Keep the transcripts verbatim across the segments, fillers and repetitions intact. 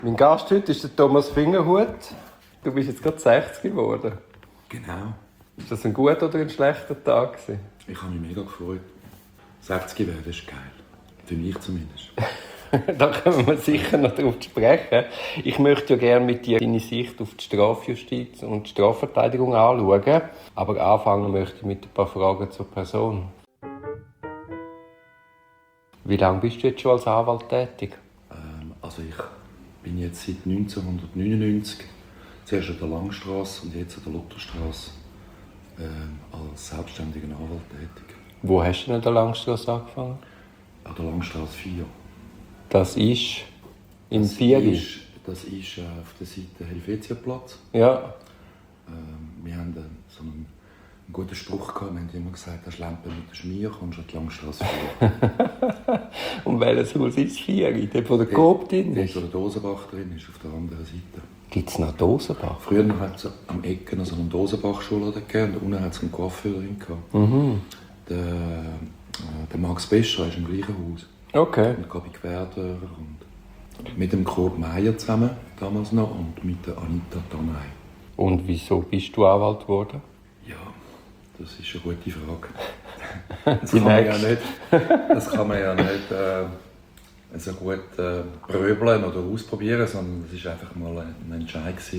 Mein Gast heute ist der Thomas Fingerhut. Du bist jetzt gerade sechzig geworden. Genau. Ist das ein guter oder ein schlechter Tag gewesen? Ich habe mich mega gefreut. sechzig werden ist geil. Für mich zumindest. Da können wir sicher noch drauf sprechen. Ich möchte ja gerne mit dir deine Sicht auf die Strafjustiz und die Strafverteidigung anschauen. Aber anfangen möchte ich mit ein paar Fragen zur Person. Wie lange bist du jetzt schon als Anwalt tätig? Ähm, also ich bin jetzt seit neunzehnhundertneunundneunzig zuerst an der Langstrasse und jetzt an der Lutherstrasse ähm, als selbstständiger Anwalt tätig. Wo hast du denn an der Langstrasse angefangen? An der Langstrasse vier. Das ist im Das Vieri? ist, das ist äh, auf der Seite Helvetiaplatz. Ja. Ähm, wir haben äh, so einen, einen guten Spruch gehabt. Wir haben immer gesagt, der Schlemper mit der Schmier kommst du an die Langstrasse vier. Und welches Haus ist das Vieri? Dort, wo der Coop drin Dort, ist? wo der Dosenbach drin ist, auf der anderen Seite. Gibt es noch Dosenbach? Früher hat es am Ecken noch so einen Dosenbach-Schuladen gegeben und unten hat es einen Coiffeur drin gehabt. Mhm. Der, äh, der Max Bescher ist im gleichen Haus. Okay. Und Gabi Querdörr und mit dem Kurt Meier zusammen, damals noch, und mit der Anita Tanay. Und wieso bist du Anwalt geworden? Ja, das ist eine gute Frage. Das Die kann man ja nächste. nicht, das kann man ja nicht äh, so gut äh, pröbeln oder ausprobieren, sondern es war einfach mal ein Entscheid, der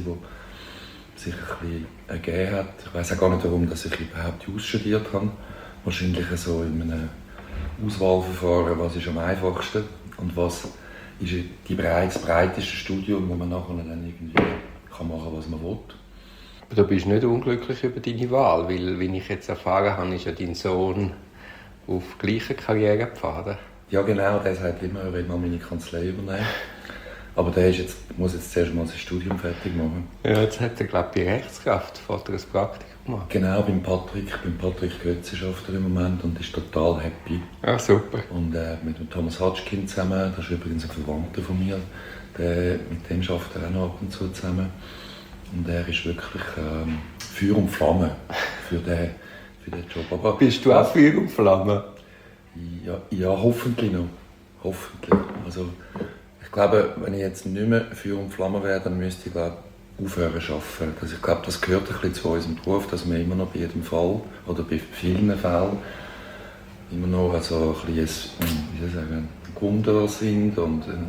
sich ein bisschen ergeben hat. Ich weiss auch gar nicht, warum dass ich überhaupt ausstudiert habe. Wahrscheinlich so in einem Auswahlverfahren, was ist am einfachsten und was ist die breit, das breiteste Studium, wo man nachher dann irgendwie kann machen kann, was man will. Aber du bist nicht unglücklich über deine Wahl, weil, wie ich jetzt erfahren habe, ist ja dein Sohn auf gleichen Karrierepfaden. Ja genau, der sagt immer, er will mal meine Kanzlei übernehmen. Aber der ist jetzt, muss jetzt zuerst mal sein Studium fertig machen. Ja, jetzt hat er, glaube ich, bei Rechtskraft fährt er ein Praktikum gemacht. Genau, beim Patrick, beim Patrick Götze schafft er im Moment und ist total happy. Ah, super. Und äh, mit dem Thomas Hatschkin zusammen, das ist übrigens ein Verwandter von mir, der, mit dem arbeitet er auch noch ab und zu zusammen. Und er ist wirklich ähm, Feuer und Flamme für den, für den Job. Aber, Bist du auch Feuer und Flamme? Ja, ja, hoffentlich noch. Hoffentlich. Also, ich glaube, wenn ich jetzt nicht mehr Feuer und Flamme wäre, dann müsste ich glaube, aufhören zu arbeiten. Also, ich glaube, das gehört ein bisschen zu unserem Beruf, dass wir immer noch bei jedem Fall oder bei vielen Fällen immer noch also ein bisschen, wie soll ich sagen, Wunder sind und äh,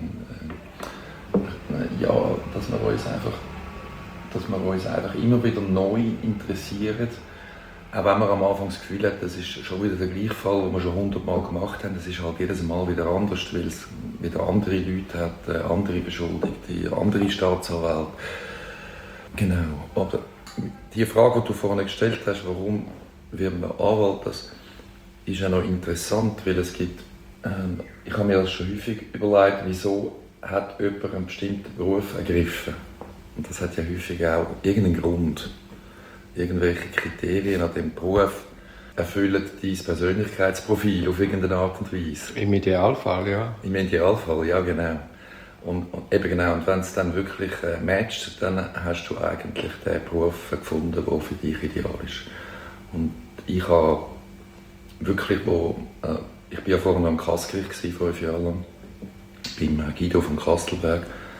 äh, ja, dass wir uns einfach dass wir uns einfach immer wieder neu interessieren. Auch wenn man am Anfang das Gefühl hat, das ist schon wieder der gleiche Fall, den wir schon hundertmal gemacht haben, das ist halt jedes Mal wieder anders, weil es wieder andere Leute hat, andere Beschuldigte, andere Staatsanwälte. Genau. Aber die Frage, die du vorhin gestellt hast, warum wird man Anwalt, das ist ja noch interessant, weil es gibt, ähm, ich habe mir das schon häufig überlegt, wieso hat jemand einen bestimmten Beruf ergriffen? Und das hat ja häufig auch irgendeinen Grund. Irgendwelche Kriterien an diesem Beruf erfüllen dein Persönlichkeitsprofil auf irgendeine Art und Weise. Im Idealfall, ja. Im Idealfall, ja genau. Und, und eben genau, und wenn es dann wirklich äh, matcht, dann hast du eigentlich den Beruf gefunden, der für dich ideal ist. Und ich habe wirklich, wo, äh, ich war ja vorher noch im Kassgericht, fünf Jahre lang, beim Guido von Kastelberg.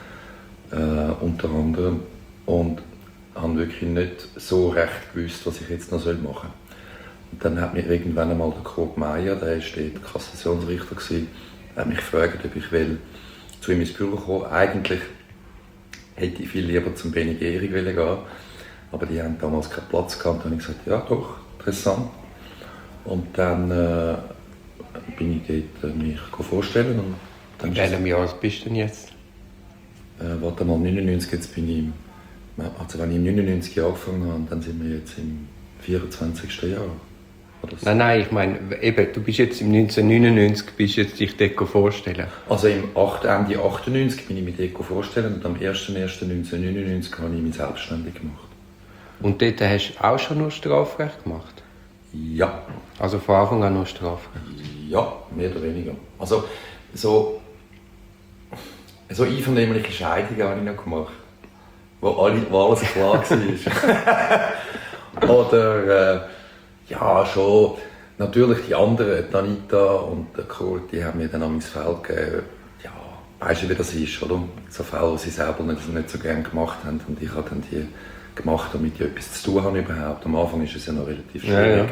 Äh, unter anderem und habe wirklich nicht so recht gewusst, was ich jetzt noch machen soll. Und dann hat mir irgendwann einmal der Kurt Meier, der war dort Kassationsrichter, hat mich gefragt, ob ich will zu ihm ins Büro kommen. Eigentlich hätte ich viel lieber zum Benny Gehrig gehen, aber die haben damals keinen Platz gehabt. Und dann habe ich gesagt, ja doch, interessant. Und dann äh, bin ich dort äh, mich vorstellen. Und dann In welchem Jahr bist du denn jetzt? Äh, warte mal, neunundneunzig, jetzt bin ich im, also wenn ich im neunundneunzig angefangen habe, dann sind wir jetzt im vierundzwanzigsten Jahr. Oder so. Nein, nein, ich meine, eben, du bist jetzt im neunzehnhundertneunundneunzig, bist jetzt dich dort vorstellen. Also im acht, Ende achtundneunzig bin ich mich dort vorstellen und am ersten ersten neunzehnhundertneunundneunzig habe ich mich selbstständig gemacht. Und dort hast du auch schon nur Strafrecht gemacht? Ja. Also von Anfang an nur Strafrecht? Ja, mehr oder weniger. Also so... So einvernehmliche Scheidungen habe ich noch gemacht, wo, alle, wo alles klar war. Oder, äh, ja, schon, natürlich die anderen, die Anita und der Kurt, die haben mir dann an mein Feld gegeben, ja, weißt du, wie das ist, oder? So Fälle, die sie selber nicht, nicht so gerne gemacht haben und ich habe dann die gemacht, damit ich etwas zu tun habe überhaupt. Am Anfang ist es ja noch relativ schwierig. Ja, ja.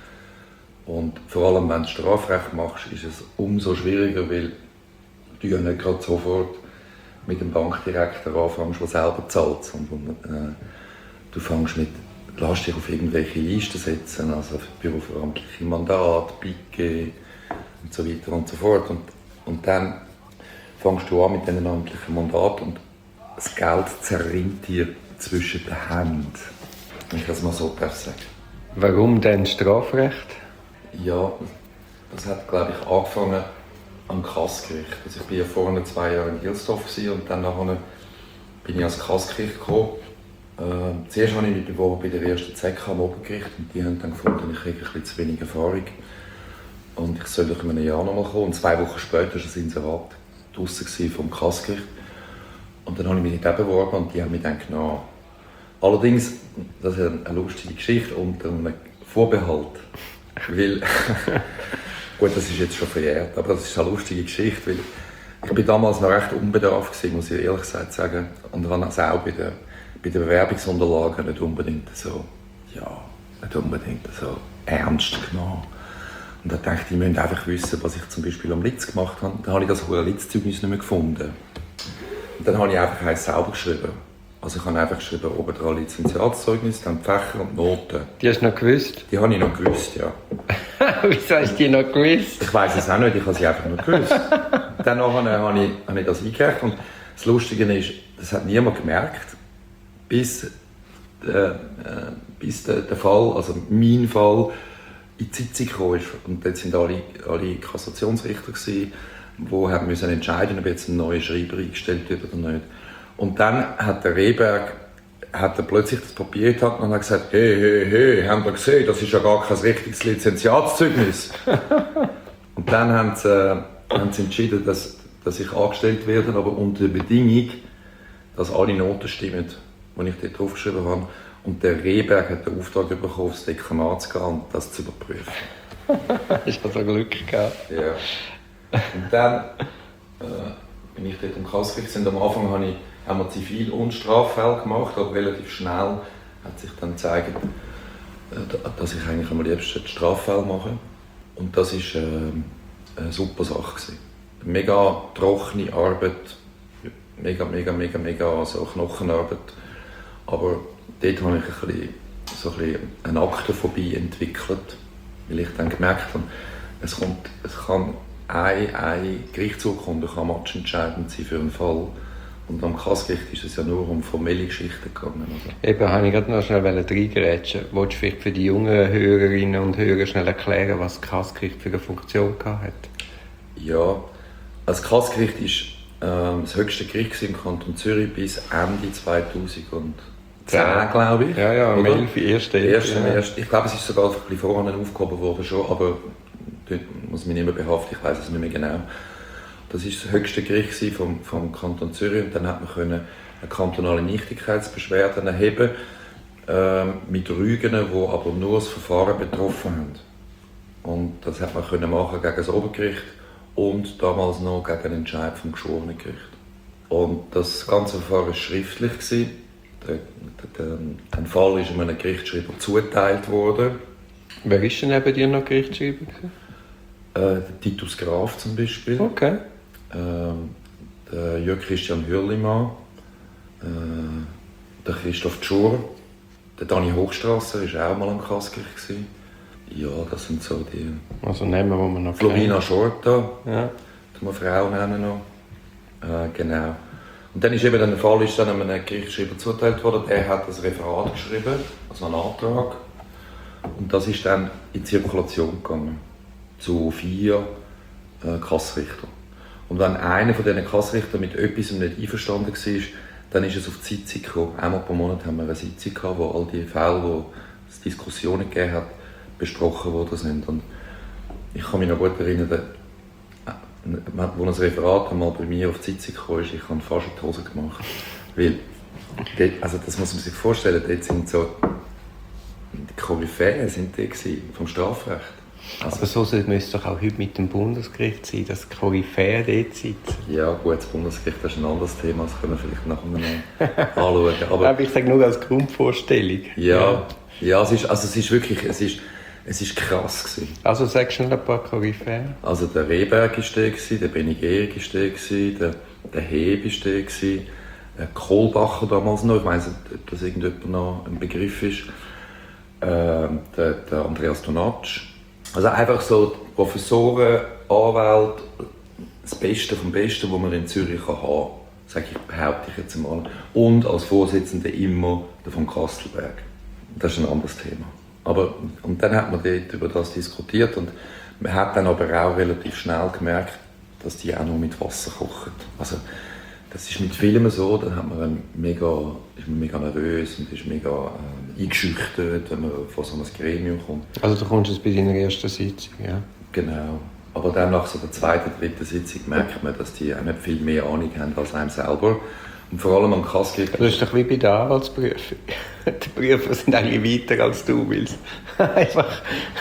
Und vor allem, wenn du Strafrecht machst, ist es umso schwieriger, weil du ja nicht gerade sofort mit dem Bankdirektor anfängst, der selber zahlt, sondern äh, du fängst mit, lass dich auf irgendwelche Listen setzen, also büroveramtliche Mandate, Pike und so weiter und so fort. Und, und dann fängst du an mit diesen amtlichen Mandaten und das Geld zerrinnt dir zwischen den Händen, wenn ich das mal so darf sagen. Warum denn Strafrecht? Ja, das hat, glaube ich, angefangen am Kassgericht. Also ich war ja vorher zwei Jahre in Hilsdorf und dann nachher bin ich ans Kassgericht gekommen. Äh, zuerst habe ich mich beworben bei der ersten Z K am Obergericht und die haben dann gefunden, ich kriege ein bisschen zu wenig Erfahrung und ich soll doch in einem Jahr noch mal kommen. Und zwei Wochen später war das Inserat draussen vom Kassgericht und dann habe ich mich dort beworben und die haben mich dann genommen. Allerdings, das ist eine lustige Geschichte unter einem Vorbehalt. Weil, gut, das ist jetzt schon verjährt, aber das ist eine lustige Geschichte, weil ich war damals noch recht unbedarft gewesen, muss ich ehrlich gesagt sagen. Und habe es auch bei den, bei den Bewerbungsunterlagen nicht unbedingt so, ja, nicht unbedingt so ernst genommen. Und da dachte ich, die müssen einfach wissen, was ich zum Beispiel am Litz gemacht habe. Dann habe ich das Litz-Zeugnis nicht mehr gefunden. Und dann habe ich einfach eins selber geschrieben. Also ich habe einfach geschrieben, oben dran Lizenziatszeugnis, dann Fächer und Noten. Die hast du noch gewusst? Die habe ich noch gewusst, ja. Wieso hast du die noch gewusst? Ich weiss es auch nicht, ich habe sie einfach noch gewusst. Dann habe ich, habe ich das eingereicht und das Lustige ist, das hat niemand gemerkt, bis, äh, äh, bis der, der Fall, also mein Fall, in die Sitzung kam. Und dort waren alle, alle Kassationsrichter, die haben müssen entscheiden, ob jetzt ein neuer Schreiber eingestellt wird oder nicht. Und dann hat der Rehberg hat er plötzlich das Papier in die Hand und hat gesagt, hey, hey, hey, haben wir gesehen, das ist ja gar kein richtiges Lizenziatszeugnis. Und dann haben sie, äh, haben sie entschieden, dass, dass ich angestellt werde, aber unter der Bedingung, dass alle Noten stimmen, die ich dort draufgeschrieben habe. Und der Rehberg hat den Auftrag bekommen, aufs Dekanat zu gehen und das zu überprüfen. Hast du also Glück gehabt? Ja. Und dann äh, bin ich dort im Kassgericht. Am Anfang habe ich haben wir Zivil- und Straffälle gemacht, aber relativ schnell hat sich dann gezeigt, dass ich eigentlich am liebsten die Straffälle mache. Und das war äh, eine super Sache. Eine mega trockene Arbeit, mega, mega, mega, mega so Knochenarbeit. Aber dort habe ich ein bisschen, so ein bisschen eine Aktenphobie entwickelt, weil ich dann gemerkt habe, es, kommt, es kann eine, eine Gerichtsurkunde kann matchentscheidend sein für einen Fall. Und am Kassgericht ist es ja nur um formelle Geschichten gegangen. Oder? Eben, wollte ich gerade noch schnell reingerätschen. Willst du vielleicht für die jungen Hörerinnen und Hörer schnell erklären, was das Kassgericht für eine Funktion hatte? Ja, das Kassgericht war ähm, das höchste Gericht im Kanton Zürich bis Ende zweitausendzehn, glaube ich. Ja, ja, am elf, erste erste, ja. erste. Ich glaube, es ist sogar ein bisschen vorher aufgehoben worden, schon, aber dort muss ich mich nicht mehr behaften, ich weiß es nicht mehr genau. Das war das höchste Gericht vom, vom Kanton Zürich und dann hat man können eine kantonale Nichtigkeitsbeschwerde erheben äh, mit Rügen, die aber nur das Verfahren betroffen haben. Und das hat man können machen gegen das Obergericht und damals noch gegen den Entscheid vom Geschworenengericht. Und das ganze Verfahren war schriftlich. Der, der, der Fall ist einem Gerichtsschreiber zugeteilt worden. Wer war denn neben dir noch Gerichtsschreiber? Äh, der Titus Graf zum Beispiel. Okay. Ähm, der Jörg Christian Hürlimann, äh, der Christoph Tschur, der Dani Hochstrasser war auch mal am Kassgericht. Ja, das sind so die... Also nehmen wir, wo wir noch Florina Schorta, ja. die wir Frau nennen noch. Äh, genau. Und dann ist eben der Fall, ist dann einem Gerichtsschreiber zugeteilt worden, der hat das Referat geschrieben, also einen Antrag. Und das ist dann in die Zirkulation gegangen, zu vier äh, Kassrichtern. Und wenn einer von diesen Kassrichtern mit etwas nicht einverstanden war, dann ist es auf die Sitzung gekommen. Einmal pro Monat haben wir eine Sitzung gehabt, wo all die Fälle, wo es Diskussionen gegeben hat, besprochen worden sind. Und ich kann mich noch gut erinnern, als ein Referat einmal bei mir auf die Sitzung kam, ich habe fast in die Hose gemacht. Weil, dort, also das muss man sich vorstellen, dort sind so, die Koryphäen sind die vom Strafrecht. Also, aber so müsste es doch auch heute mit dem Bundesgericht sein, dass die Koryphäen dort sitzen. Ja gut, das Bundesgericht ist ein anderes Thema, das können wir vielleicht nachher noch anschauen. Aber, aber ich sage nur als Grundvorstellung. Ja, ja. ja es, ist, also es ist wirklich, es ist, es ist krass gewesen. Also sagst du noch ein paar Koryphäen? Also der Rehberg war da, der Benny Gehrig war da, der, der Heb war da, Kohlbacher damals noch, ich weiss nicht, ob das irgendjemand noch ein Begriff ist, äh, der, der Andreas Donatsch. Also einfach so Professoren, Anwälte, das Beste vom Besten, was man in Zürich haben kann, sage ich, behaupte ich jetzt mal. Und als Vorsitzender immer der von Kastelberg. Das ist ein anderes Thema. Aber, und dann hat man dort über das diskutiert und man hat dann aber auch relativ schnell gemerkt, dass die auch nur mit Wasser kochen. Also, das ist mit Filmen so, dann hat man mega, ist man mega nervös und ist mega äh, eingeschüchtert, wenn man vor so einem Gremium kommt. Also du kommst jetzt bei deiner ersten Sitzung, ja? Genau. Aber dann nach so der zweiten, dritten Sitzung merkt man, dass die auch nicht viel mehr Ahnung haben als einem selber. Und vor allem am Kassgericht. Das ist doch wie bei der Anwaltsprüfung. Die Prüfer sind eigentlich weiter als du willst. Einfach.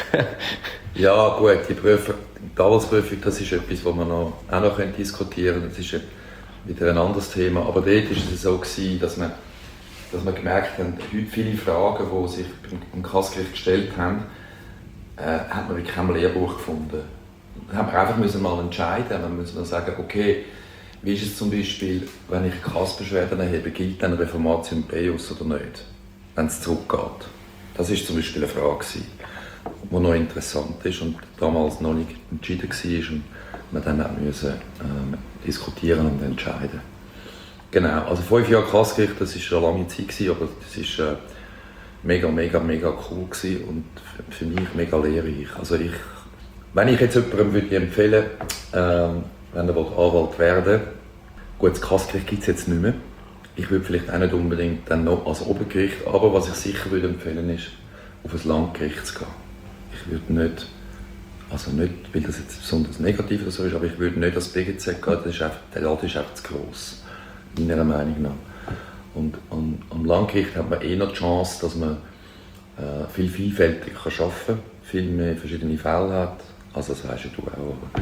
Ja gut, die, Prüfer, die Anwaltsprüfung, das ist etwas, was wir noch, auch noch diskutieren können. Das ist wieder ein anderes Thema. Aber dort war es so, gewesen, dass man, dass man gemerkt hat, heute viele Fragen, die sich beim Kassgericht gestellt haben, äh, hat man wirklich kein Lehrbuch gefunden. Da haben wir einfach müssen mal entscheiden. Wir müssen mal sagen, okay, wie ist es zum Beispiel, wenn ich Kassbeschwerden erhebe, gilt dann Reformatio Peius oder nicht, wenn es zurückgeht? Das war zum Beispiel eine Frage, die noch interessant ist und damals noch nicht entschieden war und man dann auch müssen, ähm, diskutieren und entscheiden. Genau, also fünf Jahre Kassgericht, das war eine lange Zeit, aber das war äh, mega, mega, mega cool gewesen und für, für mich mega lehrreich. Also ich, wenn ich jetzt jemandem würde empfehlen ähm, wenn er Anwalt werden will, gut, das Kassgericht gibt es jetzt nicht mehr. Ich würde vielleicht auch nicht unbedingt dann noch als Obergericht, aber was ich sicher würde empfehlen ist, auf ein Landgericht zu gehen. Ich würde nicht, also nicht, weil das jetzt besonders negativ oder so ist, aber ich würde nicht als B G Z gehen, das ist einfach, der Laden ist einfach zu gross, meiner Meinung nach. Und am, am Landgericht hat man eher die Chance, dass man äh, viel vielfältiger arbeiten kann, viel mehr verschiedene Fälle hat, also das weisst du auch, aber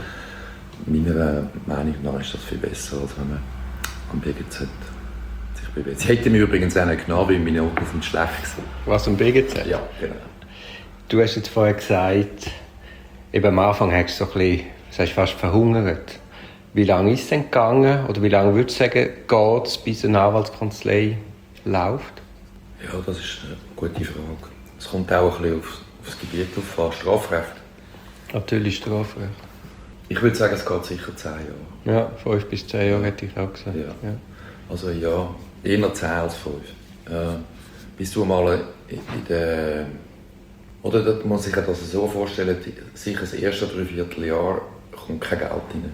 meiner Meinung nach ist das viel besser, als wenn man am B G Z sich bewegt. Sie hätte mich übrigens auch nicht genommen, weil meine Noten sind schlecht waren. Was, am B G Z? Ja, genau. Du hast jetzt vorher gesagt, eben am Anfang hast du so ein bisschen, das heißt, fast verhungert. Wie lange ist es denn gegangen, oder wie lange würdest du sagen, geht es, bis eine Anwaltskanzlei läuft? Ja, das ist eine gute Frage. Es kommt auch ein bisschen auf, auf das Gebiet auf, Strafrecht. Natürlich Strafrecht. Ich würde sagen, es geht sicher zehn Jahre. Ja, fünf bis zehn Jahre hätte ich auch gesagt. Ja. Ja. Also ja, eher zehn als fünf. Äh, bis du mal in der... Oder das muss man sich das so vorstellen, sicher das erste Dreivierteljahr kommt kein Geld rein.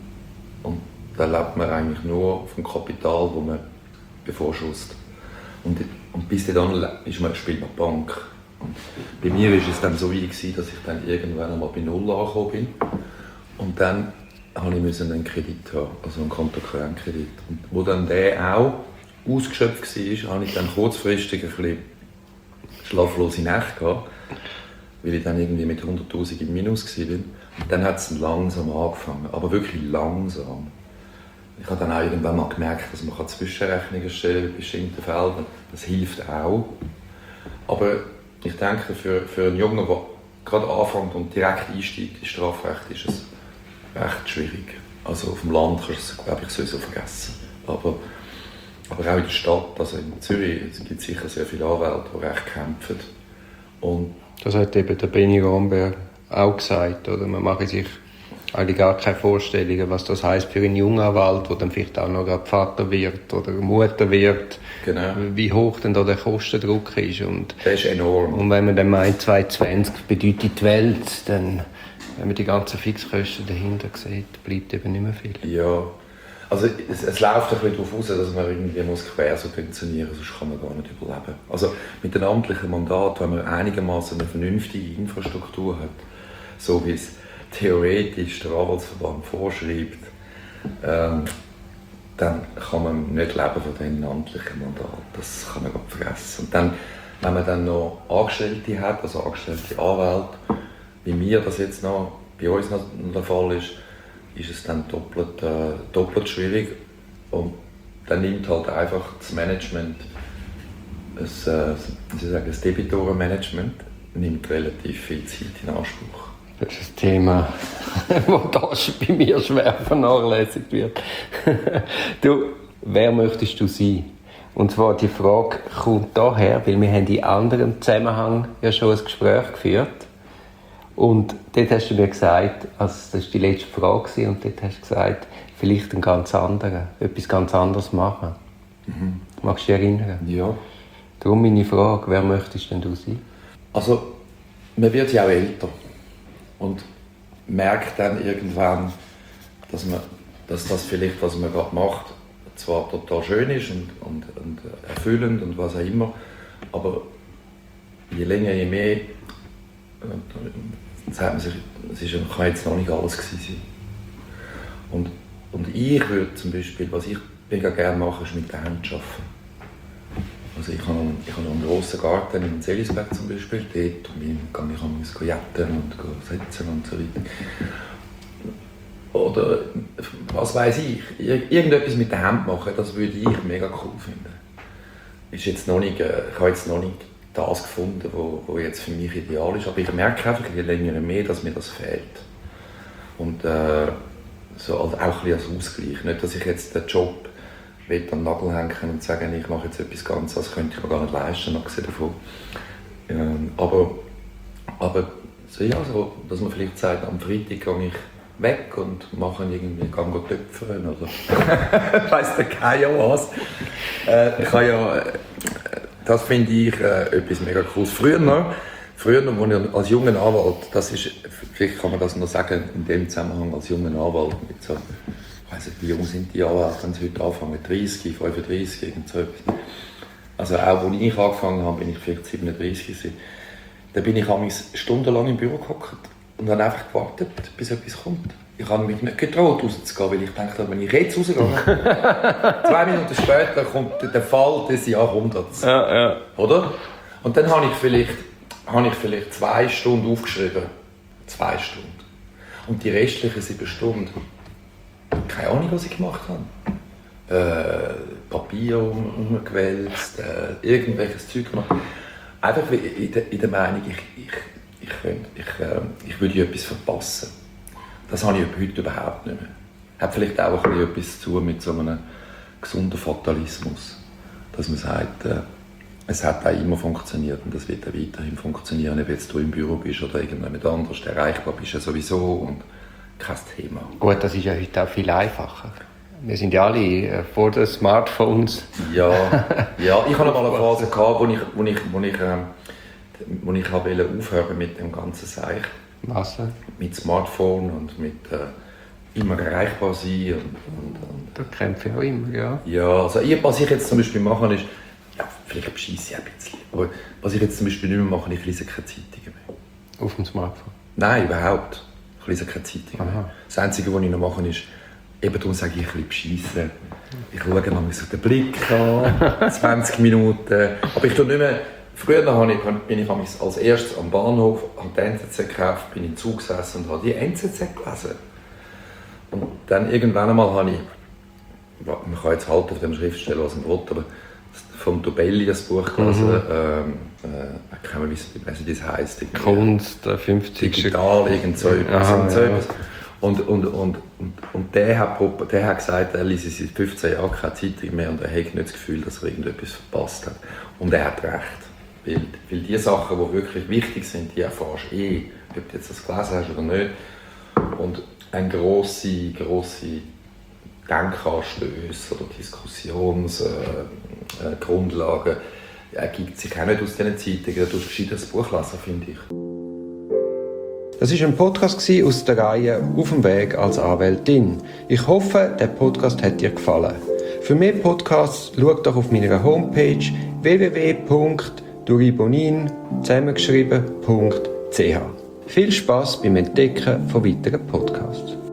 Und dann lebt man eigentlich nur vom Kapital, das man bevorschusst. Und, und bis dann ist man, spielt man Bank. Und bei mir war es dann so weit, dass ich dann irgendwann einmal bei Null angekommen bin. Und dann musste ich einen Kredit haben, also einen Kontokorrentkredit. Und wo dann der auch ausgeschöpft war, hatte ich dann kurzfristig ein bisschen schlaflose Nächte gehabt, weil ich dann irgendwie mit hunderttausend im Minus war. Und dann hat es langsam angefangen, aber wirklich langsam. Ich habe dann auch irgendwann mal gemerkt, dass man Zwischenrechnungen stellen kann bei bestimmten Feldern. Das hilft auch. Aber ich denke, für, für einen Jungen, der gerade anfängt und direkt einsteigt ins Strafrecht, ist es recht schwierig. Also auf dem Land kannst du es, glaube ich, sowieso vergessen. Aber, aber auch in der Stadt, also in Zürich, gibt es sicher sehr viele Anwälte, die recht kämpfen. Und das hat eben der Benny Romberg auch gesagt, oder? Man mache sich eigentlich gar keine Vorstellungen, was das heisst für einen jungen Anwalt, der dann vielleicht auch noch gerade Vater wird oder Mutter wird. Genau. Wie hoch denn da der Kostendruck ist. Und, der ist enorm. Und wenn man dann meint, zweitausendzwanzig bedeutet die Welt, dann, wenn man die ganzen Fixkosten dahinter sieht, bleibt eben nicht mehr viel. Ja, also es, es läuft ein bisschen darauf aus, dass man irgendwie muss quersubventionieren muss, sonst kann man gar nicht überleben. Also mit einem amtlichen Mandat, wenn man einigermaßen eine vernünftige Infrastruktur hat, so wie es theoretisch der Anwaltsverband vorschreibt, ähm, dann kann man nicht leben von diesem amtlichen Mandat. Das kann man gar nicht vergessen. Und dann, wenn man dann noch Angestellte hat, also angestellte Anwälte, bei mir das jetzt noch, bei uns noch der Fall ist, ist es dann doppelt, äh, doppelt schwierig. Und dann nimmt halt einfach das Management, das, äh, ich sage, das Debitorenmanagement, nimmt relativ viel Zeit in Anspruch. Das ist ein Thema, das bei mir schwer vernachlässigt wird. Du, wer möchtest du sein? Und zwar die Frage kommt daher, weil wir haben in anderem Zusammenhang ja schon ein Gespräch geführt. Und dort hast du mir gesagt, also das war die letzte Frage, und dort hast du gesagt, vielleicht einen ganz anderen, etwas ganz anderes machen. Mhm. Magst du dich erinnern? Ja. Darum meine Frage, wer möchtest denn du sein? Also, man wird ja auch älter und merkt dann irgendwann, dass, man, dass das vielleicht, was man gerade macht, zwar total schön ist und, und, und erfüllend und was auch immer, aber je länger, je mehr, dann sagt man sich, es ist, kann jetzt noch nicht alles gewesen sein. Und, und ich würde zum Beispiel, was ich mega gerne mache, ist mit den Händen arbeiten. Also ich habe, ich habe einen grossen Garten in Selisberg zum Beispiel, dort kann ich mich jetten und setzen und so weiter. Oder was weiß ich, irgendetwas mit den Händen machen, das würde ich mega cool finden. Ist jetzt noch nicht, ich habe jetzt noch nicht das gefunden, was jetzt für mich ideal ist, aber ich merke einfach je länger je mehr, dass mir das fehlt. Und äh, so, also auch ein bisschen als Ausgleich. Nicht, dass ich jetzt den Job an den Nagel hängen und sagen, ich mache jetzt etwas ganz, das könnte ich mir gar nicht leisten, abgesehen davon. Ähm, aber aber so, ja, so, dass man vielleicht sagt, am Freitag gehe ich weg und mache irgendwie, gehe töpfern oder weiss der Geier was. Äh, ich habe ja, das finde ich äh, etwas mega cooles. Früher noch, früher noch, als junger Anwalt, das ist, vielleicht kann man das noch sagen, in dem Zusammenhang als junger Anwalt mit so, ich weiss nicht, wie jung sind die Anwälte, wenn sie heute anfangen, dreißig, fünfunddreißig, irgend so etwas. Also auch als ich angefangen habe, bin ich vielleicht siebenunddreißig gewesen. Da bin ich stundenlang im Büro gehockt und habe einfach gewartet, bis etwas kommt. Ich habe mich nicht getraut, rauszugehen, weil ich dachte, wenn ich jetzt rausgehe, zwei Minuten später kommt der Fall des Jahrhunderts. Ja, ja. Oder? Und dann habe ich, vielleicht, habe ich vielleicht zwei Stunden aufgeschrieben. Zwei Stunden. Und die restlichen sieben Stunden, keine Ahnung, was ich gemacht habe. Äh, Papier um, umgewälzt, äh, irgendwelches Zeug gemacht. Einfach in der, in der Meinung, ich, ich, ich, ich, äh, ich würde etwas verpassen. Das habe ich heute überhaupt nicht mehr. Hat vielleicht auch ein bisschen etwas zu tun mit so einem gesunden Fatalismus. Dass man sagt, äh, es hat auch immer funktioniert und es wird auch weiterhin funktionieren, ob jetzt du im Büro bist oder irgendjemand anders, erreichbar bist ja sowieso und kein Thema. Gut, das ist ja heute auch viel einfacher. Wir sind ja alle äh, vor den Smartphones. Ja, ja, ich hatte mal eine Phase, gehabt, wo ich, wo ich, wo ich, äh, wo ich wollte aufhören mit dem ganzen Seich. Was? Mit Smartphone und mit äh, immer erreichbar sein. Und, und, und, da kämpfe ich auch immer, ja. Ja, also ich, was ich jetzt zum Beispiel mache, ist, ja, vielleicht bescheisse ich ein bisschen, aber was ich jetzt zum Beispiel nicht mehr mache, ich lese keine Zeitungen mehr. Auf dem Smartphone? Nein, überhaupt. Ich lese keine Zeitungen mehr. Das Einzige, was ich noch mache, ist, eben darum sage ich ein bisschen bescheisse. Ich schaue noch so den Blick an, zwanzig Minuten, aber ich tue nicht mehr. Früher bin ich als erstes am Bahnhof, habe die N Z Z gekauft, bin im Zug gesessen und habe die N Z Z gelesen. Und dann irgendwann einmal habe ich, man kann jetzt halten auf dem Schriftsteller, was man will, aber von Tobelli das Buch gelesen, mhm. ähm, äh, ich kann nicht wissen, wie das heisst. Kunst, der fünfzig. Digital, irgend so etwas. Aha, und, so ja. etwas. Und, und, und, und, und der, hat, der hat gesagt, er liest seit fünfzehn Jahren keine Zeitung mehr und er hat nicht das Gefühl, dass er irgendetwas verpasst hat. Und er hat recht. Weil, weil die Sachen, die wirklich wichtig sind, die erfährst du eh, ob du jetzt das gelesen hast oder nicht. Und eine grosse, grosse Denkanstöße oder Diskussionsgrundlagen äh, ergibt sich auch nicht aus diesen Zeitungen. Da tust du gescheit das Buch lesen, finde ich. Das war ein Podcast aus der Reihe «Auf dem Weg als Anwältin». Ich hoffe, der Podcast hat dir gefallen. Für mehr Podcasts schau doch auf meiner Homepage w w w punkt duribonin zusammengeschrieben punkt c h. Viel Spass beim Entdecken von weiteren Podcasts.